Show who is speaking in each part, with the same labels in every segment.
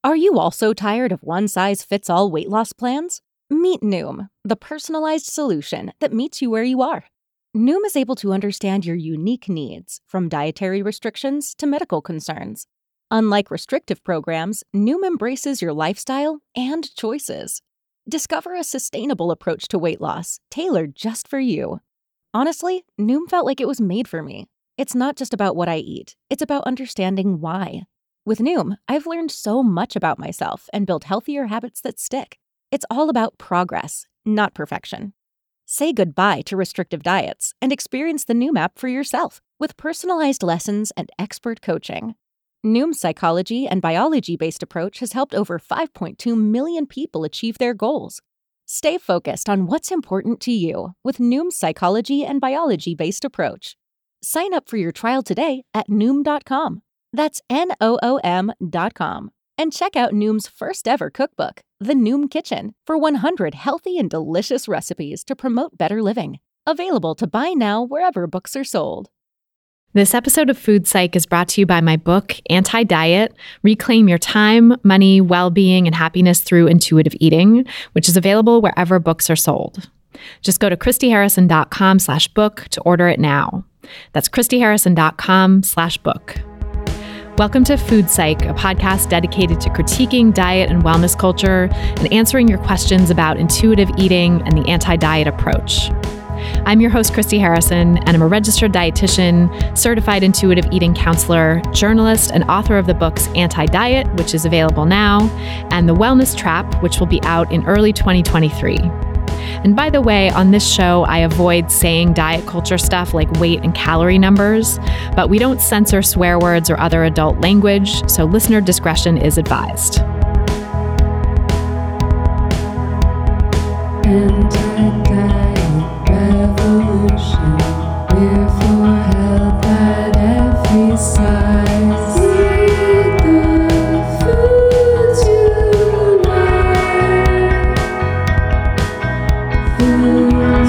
Speaker 1: Are you also tired of one-size-fits-all weight loss plans? Meet Noom, the personalized solution that meets you where you are. Noom is able to understand your unique needs, from dietary restrictions to medical concerns. Unlike restrictive programs, Noom embraces your lifestyle and choices. Discover a sustainable approach to weight loss, tailored just for you. Honestly, Noom felt like it was made for me. It's not just about what I eat, it's about understanding why. With Noom, I've learned so much about myself and built healthier habits that stick. It's all about progress, not perfection. Say goodbye to restrictive diets and experience the Noom app for yourself with personalized lessons and expert coaching. Noom's psychology and biology-based approach has helped over 5.2 million people achieve their goals. Stay focused on what's important to you with Noom's psychology and biology-based approach. Sign up for your trial today at Noom.com. That's Noom.com. And check out Noom's first ever cookbook, The Noom Kitchen, for 100 healthy and delicious recipes to promote better living. Available to buy now wherever books are sold.
Speaker 2: This episode of Food Psych is brought to you by my book, Anti-Diet: Reclaim Your Time, Money, Well-Being, and Happiness Through Intuitive Eating, which is available wherever books are sold. Just go to ChristyHarrison.com/book to order it now. That's ChristyHarrison.com/book. Welcome to Food Psych, a podcast dedicated to critiquing diet and wellness culture and answering your questions about intuitive eating and the anti-diet approach. I'm your host, Christy Harrison, and I'm a registered dietitian, certified intuitive eating counselor, journalist, and author of the books Anti-Diet, which is available now, and The Wellness Trap, which will be out in early 2023. And by the way, on this show, I avoid saying diet culture stuff like weight and calorie numbers, but we don't censor swear words or other adult language, so listener discretion is advised.
Speaker 3: Anti-diet revolution, we're for health at every size. Eat the foods you like. Food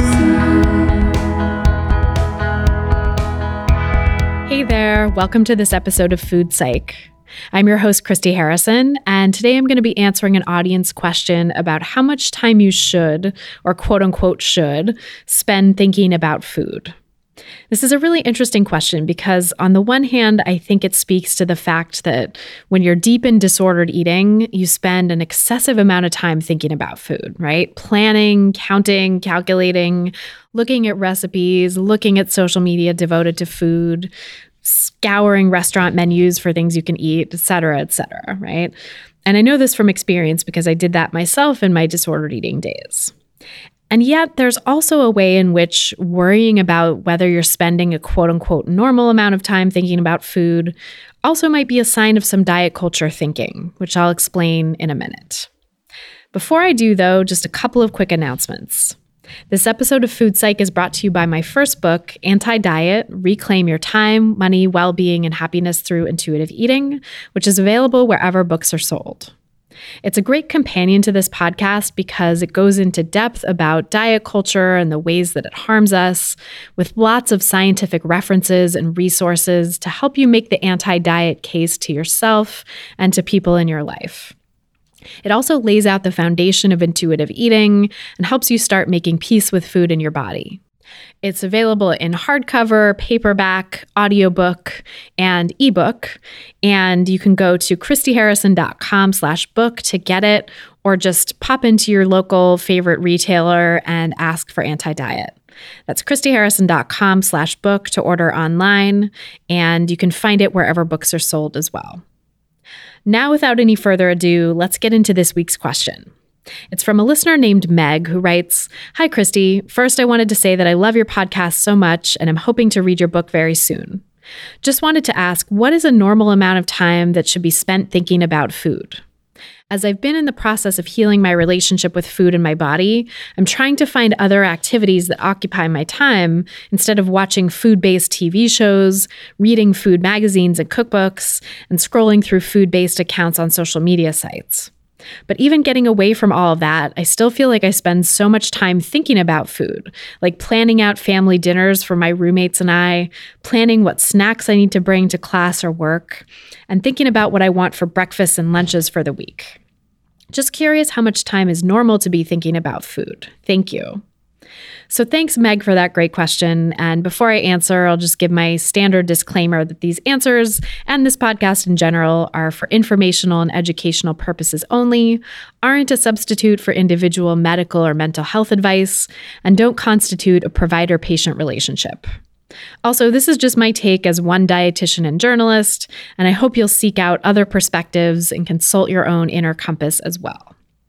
Speaker 3: Psych.
Speaker 2: Hey there, welcome to this episode of Food Psych. I'm your host, Christy Harrison, and today I'm going to be answering an audience question about how much time you should, or quote unquote should, spend thinking about food. This is a really interesting question because on the one hand, I think it speaks to the fact that when you're deep in disordered eating, you spend an excessive amount of time thinking about food, right? Planning, counting, calculating, looking at recipes, looking at social media devoted to food, scouring restaurant menus for things you can eat, et cetera, right? And I know this from experience because I did that myself in my disordered eating days. And yet there's also a way in which worrying about whether you're spending a quote unquote normal amount of time thinking about food also might be a sign of some diet culture thinking, which I'll explain in a minute. Before I do though, just a couple of quick announcements. This episode of Food Psych is brought to you by my first book, Anti-Diet: Reclaim Your Time, Money, Well-Being, and Happiness Through Intuitive Eating, which is available wherever books are sold. It's a great companion to this podcast because it goes into depth about diet culture and the ways that it harms us, with lots of scientific references and resources to help you make the anti-diet case to yourself and to people in your life. It also lays out the foundation of intuitive eating and helps you start making peace with food in your body. It's available in hardcover, paperback, audiobook, and ebook. And you can go to ChristyHarrison.com/book to get it, or just pop into your local favorite retailer and ask for Anti-Diet. That's ChristyHarrison.com/book to order online, and you can find it wherever books are sold as well. Now, without any further ado, let's get into this week's question. It's from a listener named Meg who writes, "Hi, Christy. First, I wanted to say that I love your podcast so much and I'm hoping to read your book very soon. Just wanted to ask, what is a normal amount of time that should be spent thinking about food? As I've been in the process of healing my relationship with food and my body, I'm trying to find other activities that occupy my time instead of watching food-based TV shows, reading food magazines and cookbooks, and scrolling through food-based accounts on social media sites. But even getting away from all of that, I still feel like I spend so much time thinking about food, like planning out family dinners for my roommates and I, planning what snacks I need to bring to class or work, and thinking about what I want for breakfast and lunches for the week. Just curious how much time is normal to be thinking about food. Thank you. So thanks, Meg, for that great question. And before I answer, I'll just give my standard disclaimer that these answers and this podcast in general are for informational and educational purposes only, aren't a substitute for individual medical or mental health advice, and don't constitute a provider-patient relationship. Also, this is just my take as one dietitian and journalist, and I hope you'll seek out other perspectives and consult your own inner compass as well.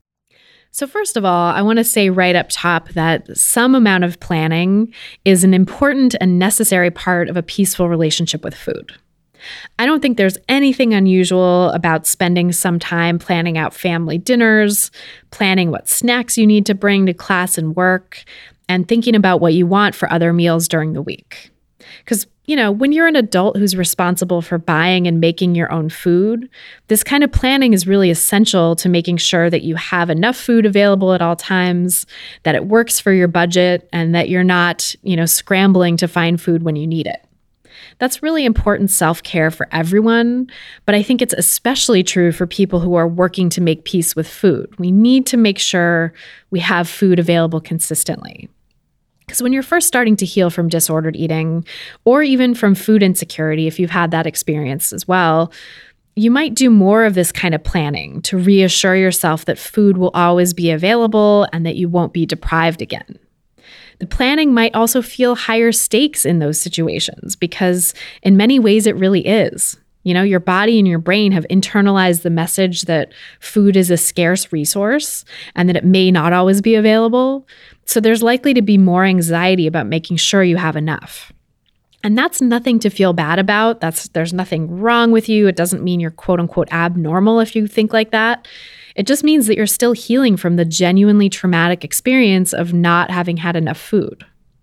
Speaker 2: So first of all, I want to say right up top that some amount of planning is an important and necessary part of a peaceful relationship with food. I don't think there's anything unusual about spending some time planning out family dinners, planning what snacks you need to bring to class and work, and thinking about what you want for other meals during the week. Because, when you're an adult who's responsible for buying and making your own food, this kind of planning is really essential to making sure that you have enough food available at all times, that it works for your budget, and that you're not, scrambling to find food when you need it. That's really important self-care for everyone, but I think it's especially true for people who are working to make peace with food. We need to make sure we have food available consistently. Because when you're first starting to heal from disordered eating, or even from food insecurity, if you've had that experience as well, you might do more of this kind of planning to reassure yourself that food will always be available and that you won't be deprived again. The planning might also feel higher stakes in those situations because in many ways it really is. Your body and your brain have internalized the message that food is a scarce resource and that it may not always be available. So there's likely to be more anxiety about making sure you have enough. And that's nothing to feel bad about. There's nothing wrong with you. It doesn't mean you're quote unquote abnormal if you think like that. It just means that you're still healing from the genuinely traumatic experience of not having had enough food.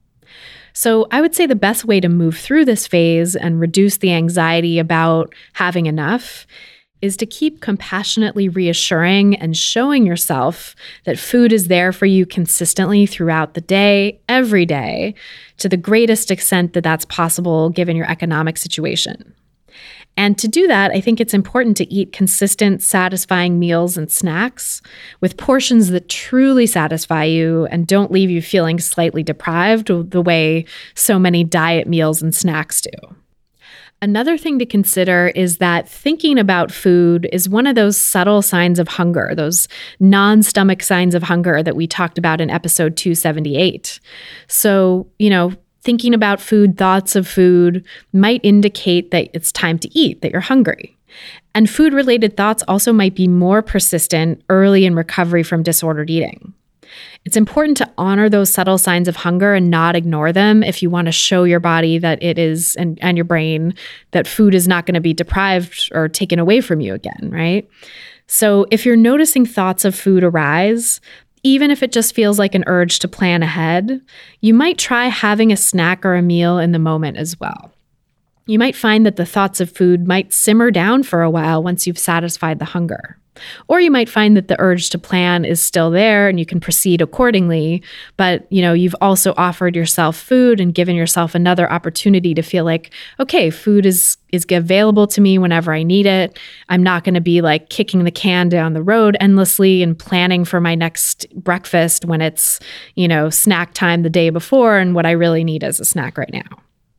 Speaker 2: So I would say the best way to move through this phase and reduce the anxiety about having enough is to keep compassionately reassuring and showing yourself that food is there for you consistently throughout the day, every day, to the greatest extent that that's possible given your economic situation. And to do that, I think it's important to eat consistent, satisfying meals and snacks with portions that truly satisfy you and don't leave you feeling slightly deprived the way so many diet meals and snacks do. Another thing to consider is that thinking about food is one of those subtle signs of hunger, those non-stomach signs of hunger that we talked about in episode 278. So, thinking about food, thoughts of food might indicate that it's time to eat, that you're hungry. And food-related thoughts also might be more persistent early in recovery from disordered eating. It's important to honor those subtle signs of hunger and not ignore them if you want to show your body that it is, and your brain, that food is not going to be deprived or taken away from you again, right? So if you're noticing thoughts of food arise, even if it just feels like an urge to plan ahead, you might try having a snack or a meal in the moment as well. You might find that the thoughts of food might simmer down for a while once you've satisfied the hunger. Or you might find that the urge to plan is still there and you can proceed accordingly, but you've also offered yourself food and given yourself another opportunity to feel like, okay, food is available to me whenever I need it. I'm not going to be like kicking the can down the road endlessly and planning for my next breakfast when it's, snack time the day before and what I really need is a snack right now.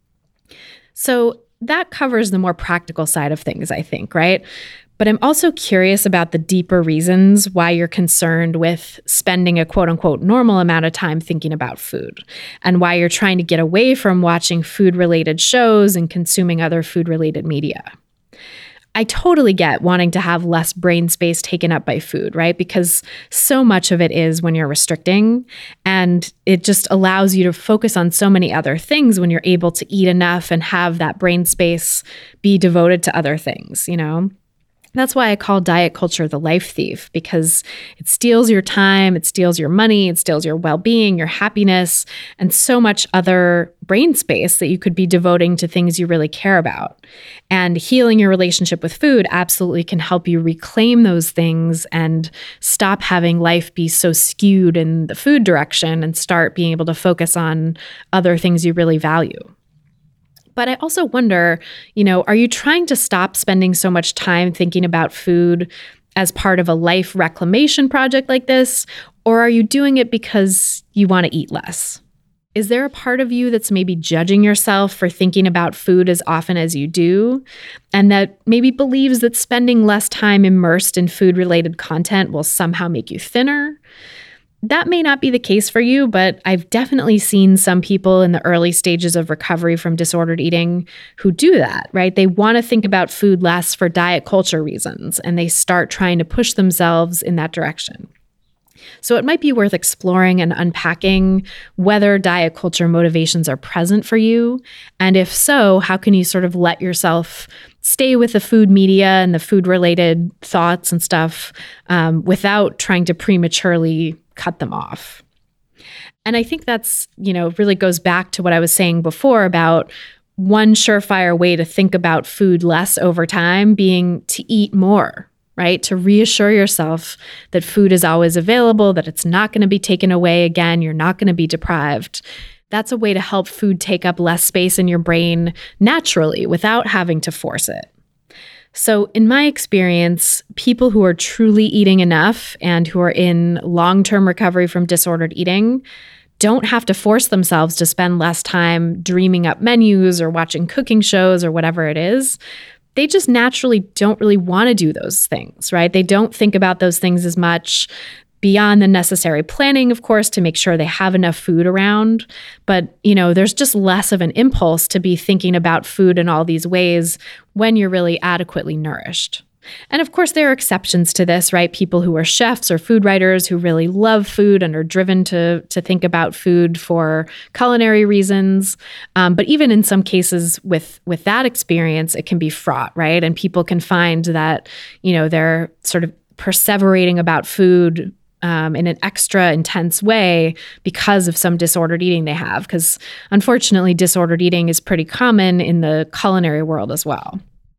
Speaker 2: So that covers the more practical side of things, I think, right? But I'm also curious about the deeper reasons why you're concerned with spending a quote unquote normal amount of time thinking about food and why you're trying to get away from watching food related shows and consuming other food related media. I totally get wanting to have less brain space taken up by food, right? Because so much of it is when you're restricting, and it just allows you to focus on so many other things when you're able to eat enough and have that brain space be devoted to other things, That's why I call diet culture the life thief, because it steals your time, it steals your money, it steals your well-being, your happiness, and so much other brain space that you could be devoting to things you really care about. And healing your relationship with food absolutely can help you reclaim those things and stop having life be so skewed in the food direction and start being able to focus on other things you really value. But I also wonder, are you trying to stop spending so much time thinking about food as part of a life reclamation project like this? Or are you doing it because you want to eat less? Is there a part of you that's maybe judging yourself for thinking about food as often as you do, and that maybe believes that spending less time immersed in food-related content will somehow make you thinner? That may not be the case for you, but I've definitely seen some people in the early stages of recovery from disordered eating who do that, right? They want to think about food less for diet culture reasons, and they start trying to push themselves in that direction. So it might be worth exploring and unpacking whether diet culture motivations are present for you. And if so, how can you sort of let yourself stay with the food media and the food-related thoughts and stuff without trying to prematurely cut them off? And I think that's, really goes back to what I was saying before about one surefire way to think about food less over time being to eat more, right? To reassure yourself that food is always available, that it's not going to be taken away again, you're not going to be deprived. That's a way to help food take up less space in your brain naturally without having to force it. So in my experience, people who are truly eating enough and who are in long-term recovery from disordered eating don't have to force themselves to spend less time dreaming up menus or watching cooking shows or whatever it is. They just naturally don't really want to do those things, right? They don't think about those things as much beyond the necessary planning, of course, to make sure they have enough food around. But, there's just less of an impulse to be thinking about food in all these ways when you're really adequately nourished. And of course, there are exceptions to this, right? People who are chefs or food writers who really love food and are driven to think about food for culinary reasons. But even in some cases with that experience, it can be fraught, right? And people can find that, they're sort of perseverating about food in an extra intense way because of some disordered eating they have. Because unfortunately, disordered eating is pretty common in the culinary world as well.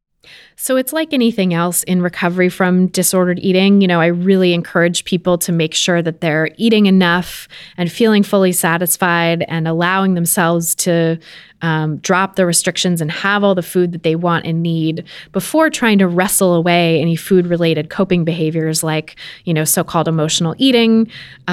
Speaker 2: So it's like anything else in recovery from disordered eating. I really encourage people to make sure that they're eating enough and feeling fully satisfied and allowing themselves to drop the restrictions and have all the food that they want and need before trying to wrestle away any food-related coping behaviors like, so-called emotional eating,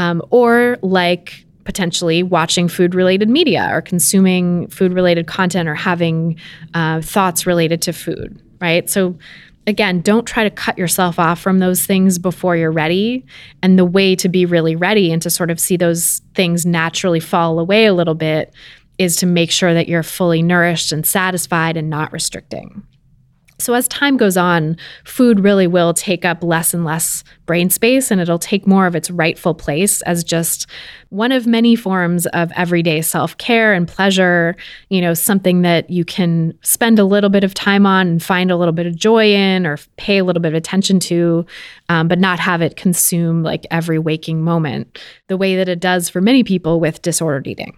Speaker 2: or like potentially watching food-related media or consuming food-related content or having thoughts related to food. Right? So again, don't try to cut yourself off from those things before you're ready. And the way to be really ready and to sort of see those things naturally fall away a little bit is to make sure that you're fully nourished and satisfied and not restricting. So as time goes on, food really will take up less and less brain space, and it'll take more of its rightful place as just one of many forms of everyday self-care and pleasure, something that you can spend a little bit of time on and find a little bit of joy in or pay a little bit of attention to, but not have it consume like every waking moment, the way that it does for many people with disordered eating.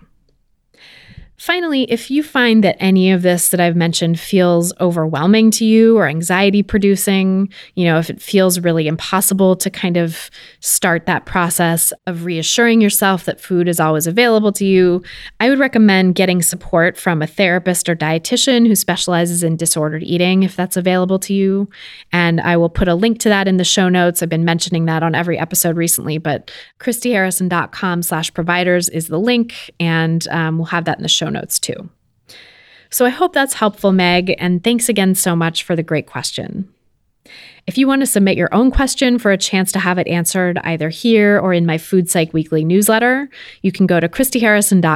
Speaker 2: Finally, if you find that any of this that I've mentioned feels overwhelming to you or anxiety producing, if it feels really impossible to kind of start that process of reassuring yourself that food is always available to you, I would recommend getting support from a therapist or dietitian who specializes in disordered eating if that's available to you. And I will put a link to that in the show notes. I've been mentioning that on every episode recently, but christyharrison.com/providers is the link, and we'll have that in the show notes too. So I hope that's helpful, Meg, and thanks again so much for the great question. If you want to submit your own question for a chance to have it answered either here or in my Food Psych Weekly newsletter, you can go to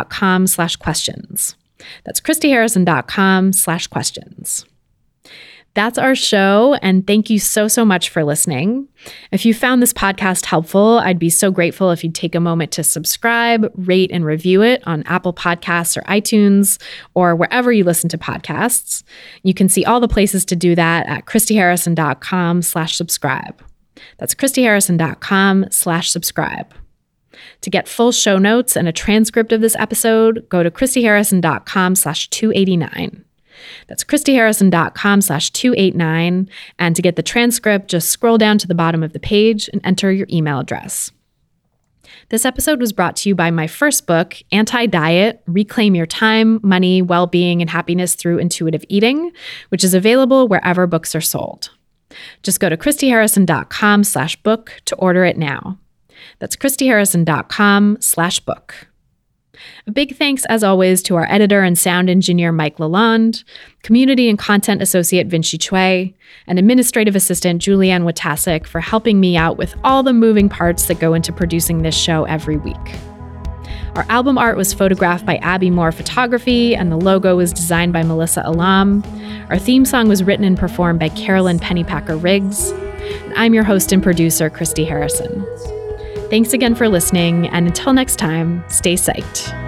Speaker 2: christyharrison.com/questions. That's christyharrison.com/questions. That's our show, and thank you so, so much for listening. If you found this podcast helpful, I'd be so grateful if you'd take a moment to subscribe, rate, and review it on Apple Podcasts or iTunes or wherever you listen to podcasts. You can see all the places to do that at christyharrison.com/subscribe. That's christyharrison.com/subscribe. To get full show notes and a transcript of this episode, go to christyharrison.com/289. That's christyharrison.com/289. And to get the transcript, just scroll down to the bottom of the page and enter your email address. This episode was brought to you by my first book, Anti-Diet: Reclaim Your Time, Money, Well-Being, and Happiness Through Intuitive Eating, which is available wherever books are sold. Just go to christyharrison.com/book to order it now. That's christyharrison.com/book. A big thanks, as always, to our editor and sound engineer, Mike Lalonde, community and content associate, Vinci Chue, and administrative assistant, Julianne Watasek, for helping me out with all the moving parts that go into producing this show every week. Our album art was photographed by Abby Moore Photography, and the logo was designed by Melissa Alam. Our theme song was written and performed by Carolyn Pennypacker Riggs. And I'm your host and producer, Christy Harrison. Thanks again for listening, and until next time, stay psyched.